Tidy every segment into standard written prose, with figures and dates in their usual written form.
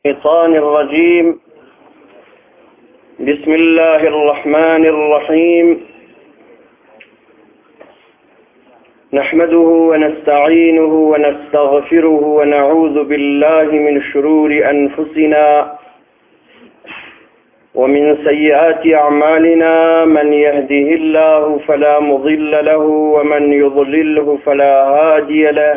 الشيطان الرجيم. بسم الله الرحمن الرحيم. نحمده ونستعينه ونستغفره ونعوذ بالله من شرور أنفسنا ومن سيئات أعمالنا، من يهده الله فلا مضل له ومن يضلله فلا هادي له،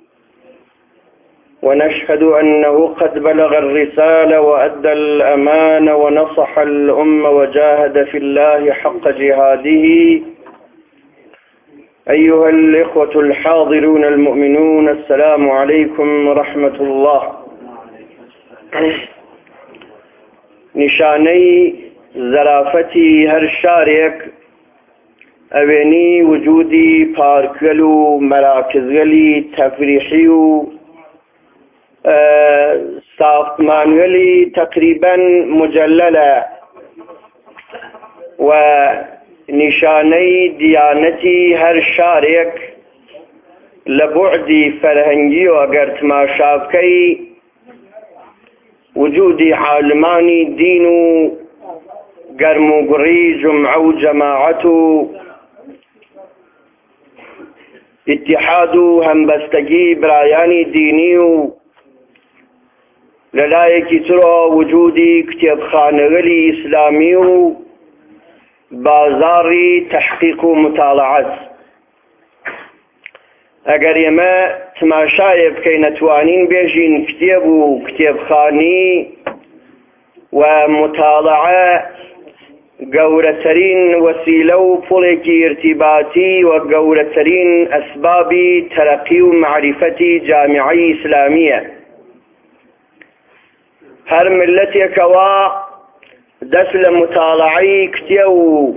ونشهد أنه قد بلغ الرسالة وأدى الأمانة ونصح الأمة وجاهد في الله حق جهاده. أيها الإخوة الحاضرون المؤمنون، السلام عليكم ورحمة الله. نشاني زرافتي هر شارك أبني وجودي باركلو مراكزغلي تفريحيو ساختمانغلي تقريبا مجللة، ونشاني ديانتي هر شارك لبعدي فرهنجي وقرت ما شابكي وجودي عالماني دينو قرمو قري جمعة وجماعته اتحادو همبستگی برایانی دینیو للایکی ترى وجودي كتاب خانغلي إسلامي بازاري تحقيق مطالعات. اگر يما تماشايب كي نتوانين بيجين كتاب خاني ومطالعة قورترين وسيلو فوليكي ارتباطي وقورترين أسباب ترقي ومعرفتي جامعي إسلامية. هر ملتي كوا دسل مطالعي كتيو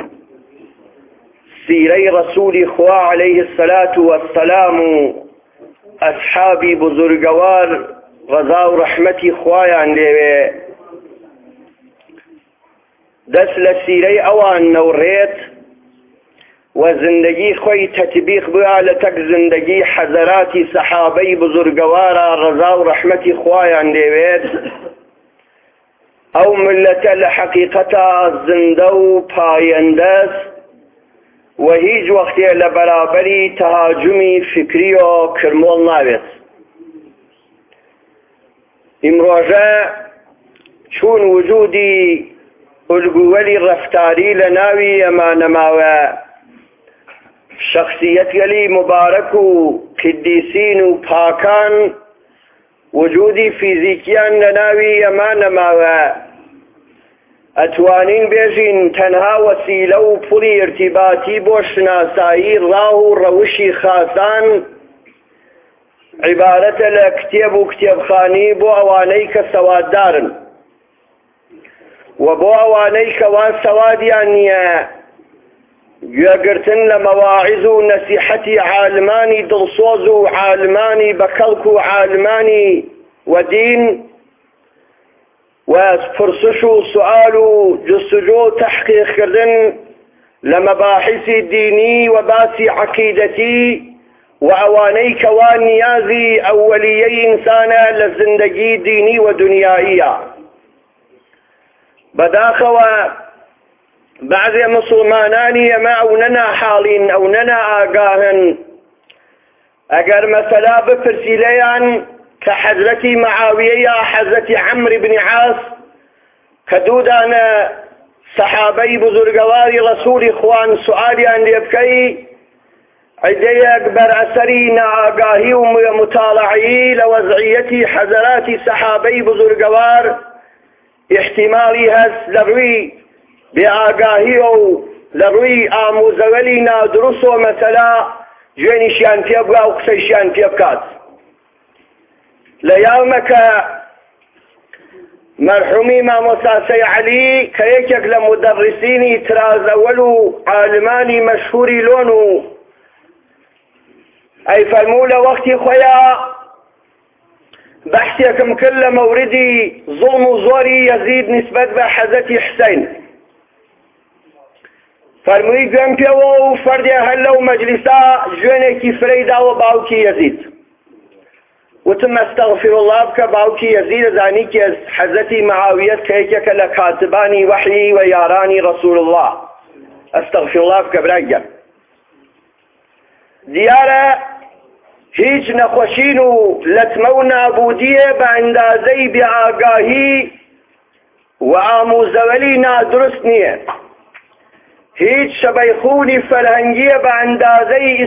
سيري رسول خوا عليه الصلاة والسلام أصحابي بزرگوار رضا ورحمتي خوايان ليوه دسل سيري اوان نوريت وزندگي خوي تطبيق بأعلتك زندگي حضراتي صحابي بزرگوار رضا ورحمتي خوايان ليوه او ملت لحقيقتا زندو پايندس وهيج وقتي لبرابري تهاجمي فكري و كرمول ناويت. امروجه چون وجودي القولي الرفتاري لناوي اما نماوى شخصية لي مبارك قديسين وباكان وجودي فيزيكيان لناوي اما نماوى اتوانين بيجين تنها وسيلة وفري ارتباطي بوشناسايي راهو روشي خاصان عبارة لكتاب وكتاب خاني بو اوانيك سواد دارن وبو اوانيك وان سواد يعني يقرتن لمواعظ نصيحتي عالماني دلصوز عالماني بكلكو عالماني ودين وفرصشو سؤالو جستجو تحقيق كردن لمباحثي ديني وباسي عقيدتي وأواني كوان نيازي أوليي إنسانا لزندگي ديني ودنيائية بداخوا بعض مسلماناني ما أوننا حالين أوننا آقاهن أقر مثلا بفرسيليان كحزرتي معاوية حزرتي عمرو بن عاص كدودانا صحابي بزرگواري رسول إخوان سؤالي أن يبكي عدي أكبر أثري ناقاهي ومطالعي لوضعيتي حزراتي صحابي بزرگوار احتمالي هس لروي بآقاهي لروي آموزولي نادرسو مثلا جوينيشيان فيبقى وقسيشيان فيبكات ليومك مرحومي ماموساسي علي كيكك لمدرسيني تراز أولو عالماني مشهوري لونو أي فرمولة وقتي خويا بحثيكم كل موردي ظلم زوري يزيد نسبة بحزتي حسين فرموي قم بيو فردي هلو مجلسا جوينيكي فريدا وباوكي يزيد وتم استغفر الله بك باوكي يزيد زانيك حزتي معاوية كيكك لكاتباني وحي وياراني رسول الله استغفر الله بك براجع ديارة هیچ نخوشين لتمونا بودية باندازي بعاقاهي وآموزولي نادرسنية هیچ شبيخوني فرهنجية باندازي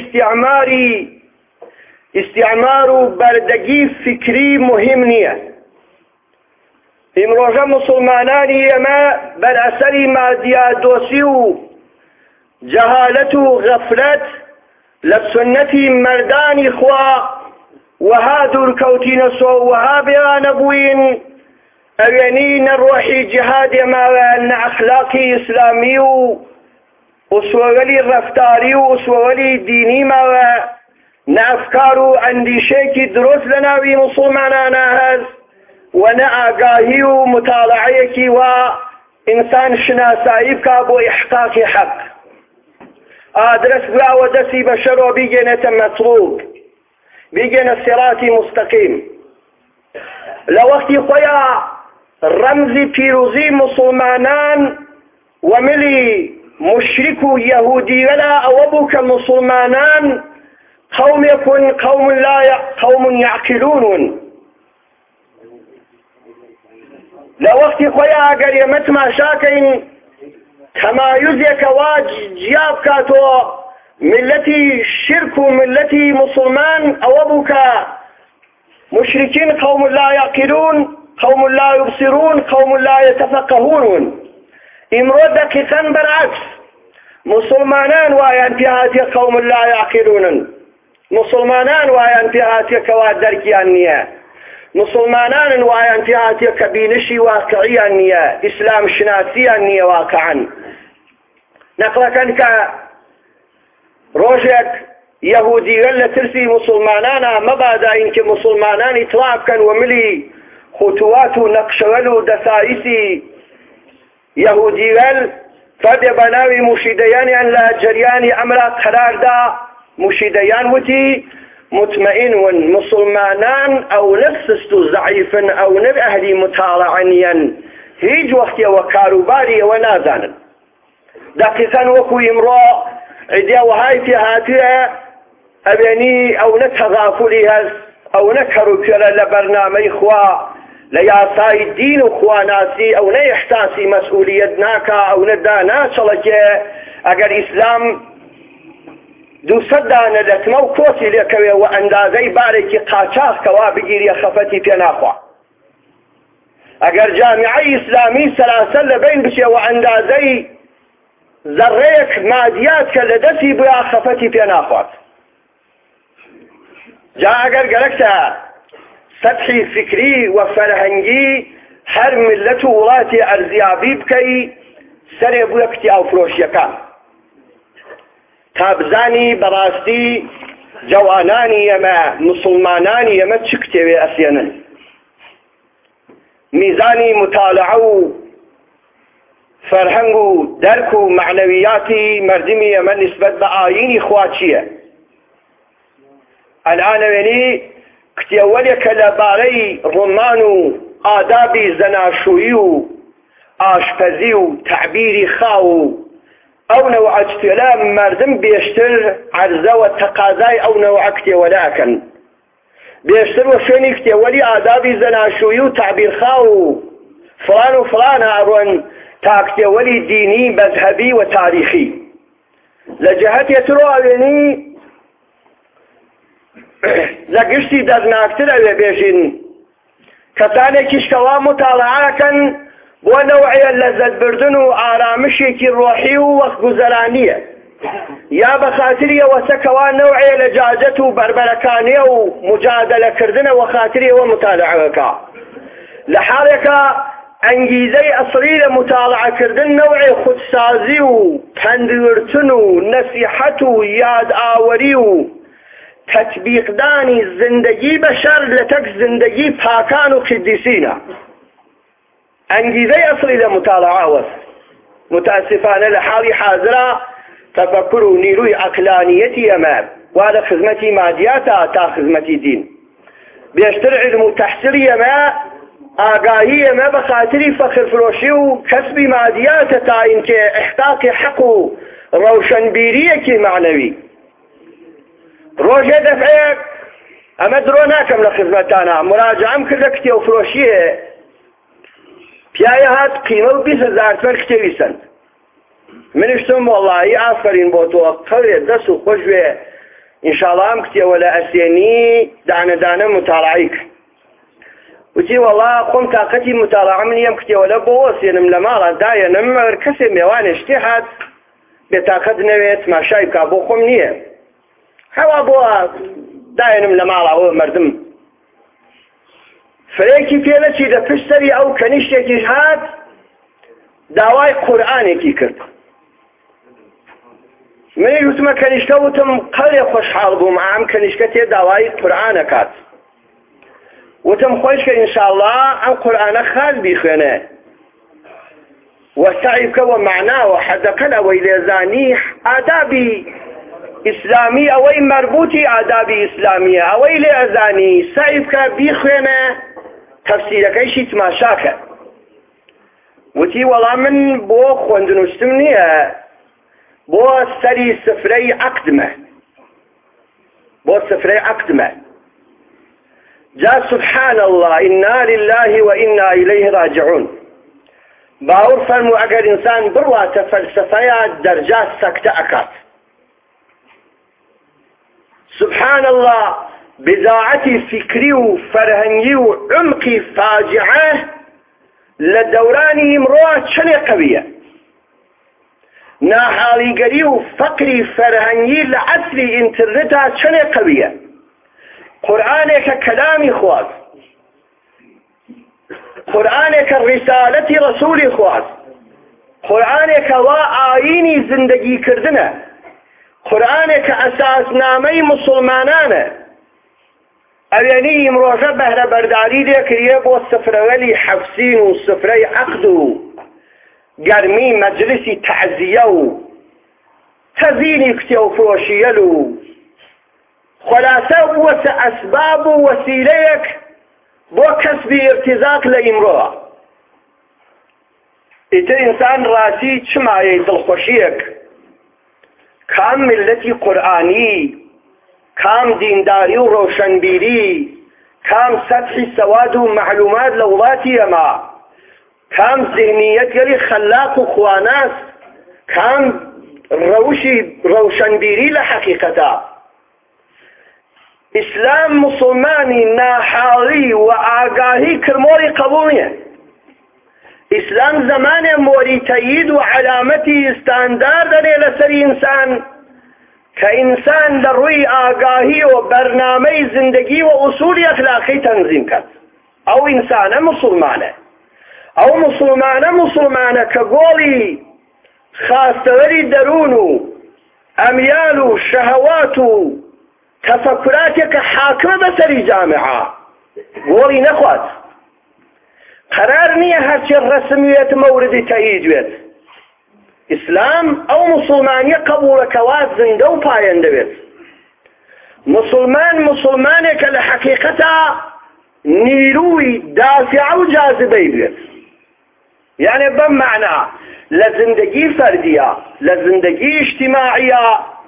استعمار و بردگی فکری مهم نییە. ئیمڕۆژە مسلمانانی ئێمە بەرئەسەری مادیادۆسی و جەهالەت و غەفلەت لە سنەتی مەردانی خوا وەها دوورکەوتینە سۆ وەها بێوانە بووین ئەوێنی نە ڕۆحی جیهادێ ماوە نە ئەخلاقی ئیسلامی و ئوسوەوەلی ڕەفتاری و ئوسوەوەلی دینی ماوە نافكار وانديشيكي دروس لنا في مسلمانانا هز ونا آقاهي ومطالعيكي وإنسان شناسايبك أبو إحقاق حق آدرس بلا ودسي بشر وبيجينة مطلوب بيجينة الصراط مستقيم لوقتي خويا رمزي بيروزي مسلمانان وملي مشركو يهودي ولا أوبوك مسلمانان قوم يكون قوم يعقلون لوقت خويا اگر يمت ما شاكين كما يزيك واجياب كاتو ملتي شرك ملتي مسلمان او ابوك مشركين قوم لا يعقلون قوم لا يبصرون قوم لا يتفقهون امرو دقيقا بالعكس مسلمانان ويان في هذه قوم لا يعقلون مسلمانان وایان پیهاتیە کەوا دەرکیان نییە مسلمانان وایان پیهاتیە کە بینشی واقعیان نییە ئیسلام شناسیان نییە واقعا نەقلەکەن کە ڕۆژێک یەهودیگەل لە ترسی مسلمانانە مەبادا ئینکە مسلمانانی تڵا بکەن و ملی خوتوات و نەقشەوەل و دەسایسی یەهودیگەل فەردێ بە ناوی موشیدەیانیان لە جەریانی ئەمرا قەراردا مشيديان وتي مطمئن مسلمانان او نفسست ضعيفا او نب اهلي مطالعنيا هيج وقت وكاروباري ونازانا دقيقا وكو يمرو عديا وهاي في هاتيا ابيني او نتغافلي هز او نكرو كلا لبرنامج خوا لياساي الدين وخوا ناسي او نيحتاسي مسؤوليتناك او ندانا شلك اگر اسلام دو سدانە دەتمە و کۆسی لێکەوێ و ئەندازەی بارێکی قاچاق کەوا بگیریە خەفەتی پێ ناخوا ئەگەر جامیعەی ئیسلامی سەراسەر لەبین بچێ و ئەندازەی زەڕەیەک مادیات کە لە دەستی بووە خەفەتی پێ ناخوات جا ئەگەر گەرەکتە سەطحی فکری و فەرهەنگی هەر ملەت و وڵاتی ئەرزیابی بکەی سەرێ بووە کتی ئاوفرۆشیەکان تابزاني براستي جواناني يما مسلماناني يما تشكتوي أسيانا ميزاني مطالعو فرهنگو دركو معنوياتي مردمي يما نسبة بآييني خواتشية الآن ويني كتيوليك لباري رمانو آدابي زناشويو آشپزيو تعبيري خاو او نوع اجتلام مردم بيشتر عرضه والتقاضاي او نوع اكتولاكن بيشتر وشيني اكتولي آدابي زناشوي وتعبير خاو فلان وفلان ارون تاكتولي ديني مذهبي وتاريخي لجهت يترو اويني لقشتي دادناكتر اوي بيشين كتاني كشكوا مطالعاكن بۆ نەوعیە لەزەت بردن و ئارامشێکی ڕۆحی و وەختگوزەرانیە یا بە خاتریەوە سەکەوا نەوعیە لە جاجەت و بەربەرەکانیە و مجادلەکردنەوە خاتریەوە مطالعەکە لە حاڵێکە ئەنگیزەی ئەسڵی لە مطالعەکردن نەوعی خودسازی و پەندورتن و نەسیحەت و یادئاوەری و تەطبیقدانی زندگی بەشەر لە تەک زندگی پاکان و قدیسینە انجيزي اصلي لمطالعة وس متاسفانه لحالي حاضرة تفكر ونيروي عقلانيتي امام وهذا خدمتي مادياتا تا خدمتي دين بيشتر علم وتحصيلية ما آقاهية ما بخاطري فخر فروشي وكسب ماديات تاين كإحقاق حق روشن بيريك معنوي روجه دفعك أما دروناكم لخدمتانا مراجعة كردكتي وفروشيه پیایە هات قیمە و 20,000 کتێویسن منیشتم والله ئافرین بۆ تۆ قەڵێ دەست و خۆش وێ ئینشاڵڵا ئەم کتێوە لە ئەسێنی دانەدانە متاڵعی کرد وتی والله خۆم تاقەتی متاڵعە من ئەم کتێوە بۆ وەسێنم لە ماڵە دایەنم مەگەر کەسێ میێوانێ شتێ هات بێتاقەت نەوێت ماشای بکا بۆ خۆم نییە هەوا بۆ دایەنم لە ماڵەوە مردم فرێکی پێنەچی لە پشتەری ئەو کەنیشتێکیش هات داوای قورئانێکی کرد منی وتمە کەنیشکە وتم قەڵێ خۆشحاڵ بووم ئام کەنیشکە تێ داوای قورئانە کات وتم خۆش کە ئینشاءڵڵا ئەم قورئانە خاز بیخوێنێ وەسعی بکەوە معناوە حەدەقەن ئەوەی لێزانی ئادابی ئیسلامی ئەوەی مربوطی ئادابی ئیسلامیە ئەوەی لێ ئەزانی سعی بکە بیخوێنێ تەفسیرەکەیشی تماشاکە وتی وەڵا من بۆ خوێندنووسم نییە بۆ سەری سفرەی عەقدمە جا سبحان الله إنا لله وإنا إليه راجعون باور فەرموو ئەگەر ئینسان بڕواتە فەلسەفەیە دەرجا سەکتە ئەکات سبحان الله بضاعتی فکری و فەرهەنگی و عمقی فاجعە لە دەورانی ئیمڕۆ چەندێ قەویە ناحاڵیگەری و فەقری فەرهەنگی لە عەسری ئینترنێتا چەندێ قەویە قورئانێکە کەلامی خواست قورئانێکە ڕیسالەتی ڕەسوولی خواست قورئانێکە وا ئایینی زندگیکردنە قورئانێکە ئەساسنامەی موسڵمانانە ئەوێنی ئیمڕۆژە بەهرەبەرداری لێکریە بۆ سفرەوەلی حەفسین و سفرەی عەقد و گەرمی مەجلیسی تەعزیە و تەزیینی کتێ و فرۆشیەل و خۆلاسە وەسە ئەسباب و وەسیلەیەک بۆ کەسبی ئیرتیزاق لە ئیمڕۆوە ئیتر ئینسان ڕاستی چ مایەی دڵخۆشیەک کام ملەتی قورئانی کام دینداری و ڕۆشنبیری کام سەطحی سەواد و معلومات لە وڵاتی ئەمە کام ذهنیەتگەری خەلاق و خواناس کام ڕەوشی ڕۆشنبیری لە حەقیقەتە ئیسلام موسڵمانی ناحاڵی و ئاگاهی کرمۆڵی قبوڵ نییە ئیسلام زمانێ مۆری تەیید و علامەتی ئستاندار دەنێ لەسەری ئینسان کە ئینسان لە ڕووی ئاگاهی و بەرنامەی زندگی و ئوسولی ئەخلاقی تەنزیم کرد ئەو ئینسانە موسڵمانە ئەو موسڵمانە کە گۆڵی خاستەوەری دەروون و ئەمیال و شەهەوات و تەفەکراتێکە حاکمە بەسەری جامعە گۆڵی نەخوات قرار نییە هەرچی ڕەسمیێت مەوردی تەییدوێت ئیسلام ئەو موسڵمانیە قبوڵەکەوا زندە و پایەندەوێت موسڵمانێکە لە حەقیقەتە نیروی دافع و جاذبەی بێت یعنی بەم معنە لە زندگی فەردیە لە زندگی ئیجتیماعیە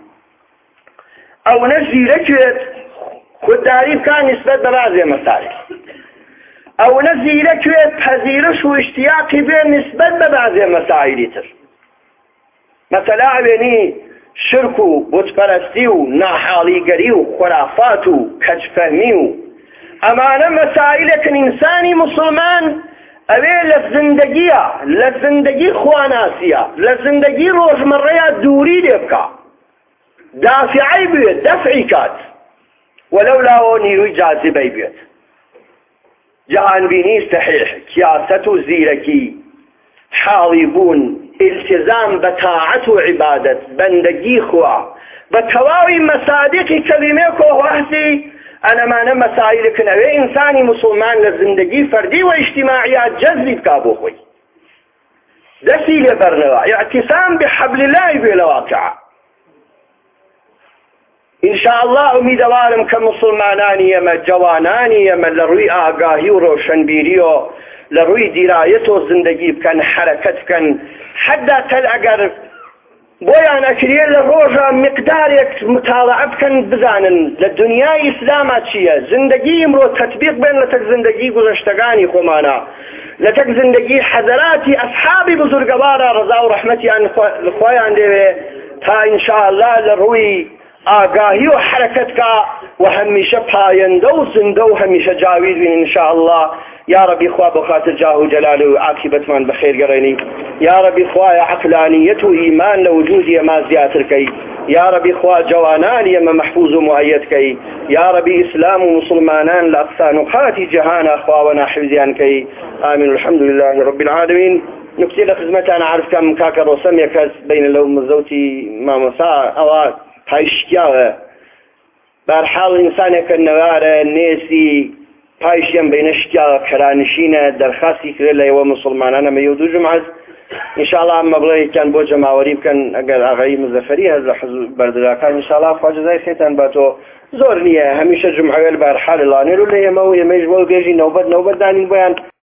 ئەو نەزیرەکوێت خودداری بکات نسبەت بە بەعزێ مەسائل ئەو نەزیرەکوێت پەزیرش و اشتیاقی بێ نسبەت بە بەعزێ مەسائلی تر مەسەلا ئەوێنی شرک و بتپەرستی و ناحاڵیگەری و خورافات و کەچفەهمی و ئەمانە مەسائلێکن ئینسانی موسڵمان ئەوێ لە زندگی خواناسیە لە زندگی ڕۆژمەڕەیە دووری لێ بکە دافعی بێت دەفعی کات وەلەولاوە نیروی جاذبەی بێت جهانبینی صحیح کیاست و زیرەکی حاڵی بوون التزام بطاعت و عبادت بندگی خوا بتواوی مصادقی کلمه کو وحسی ئەنەمانە مەسائلێکن ئەوێ ئینسانی موسڵمان لە زندگی فەردی و ئیجتیماعیات جەزبی بکا بۆ خۆی دەستی لێبەرنەوە اعتسام بحەبل الله بێ لە واقعە إن شاء الله أميدوارم كمسلماناني يما جواناني يما لروي آقاهي وروشنبيريو لروي درايتو زندگي بكن حركت بكن حتى تلأقر بۆیان ئەکرێت لە ڕۆژە مقدارێک مطالعە بکەن بزانن لە دنیای ئیسلامە چییە زندگی ئمڕۆ تەطبیق بێن لە تەک زندگی گوزەشتەکانی خۆمانە لە تەک زندگی حەزەراتی ئەسحابی بزرگەوارە ڕەزا و ڕەحمەتیان خۆیان دەوێ تا ئینشاءالله لە ڕووی ئاگاهی و حرەکەتکە و هەمیشە پایەندە و زندە و هەمیشە جاوید بین ئینشاءالله يا ربي خوا بخاطر جاه جلاله وعاقبة من بخير قريني يا ربي خوا عقلانية وإيمان لوجودي ما زياتر كي يا ربي خوا جوانان يما محفوظ ومؤيد كي يا ربي إسلام ومسلمانان لأقصى نقاط جهانا خوا ونحفظيان كي آمين الحمد لله رب العالمين نكتي لخدمة أنا عارف كم كاكا روسم يكاس بين اللوم الزوتي ما مساء أو هايشكياوه بارحال إنسانك النوار نيسي پایشیم بینشتیا کرانشینه درخواستی کرد لیوا مسلمانان میودو جمعه انشاءالله مبلغی کن بو جماوری بکن اگر آقای مزفری هز حضور بردراکان انشاءالله خواجه زای خیتن باتو زور نیه همیشه جمعه البرحال لانیرو لیمو یمیج بو بیجی نوبت دانین بیان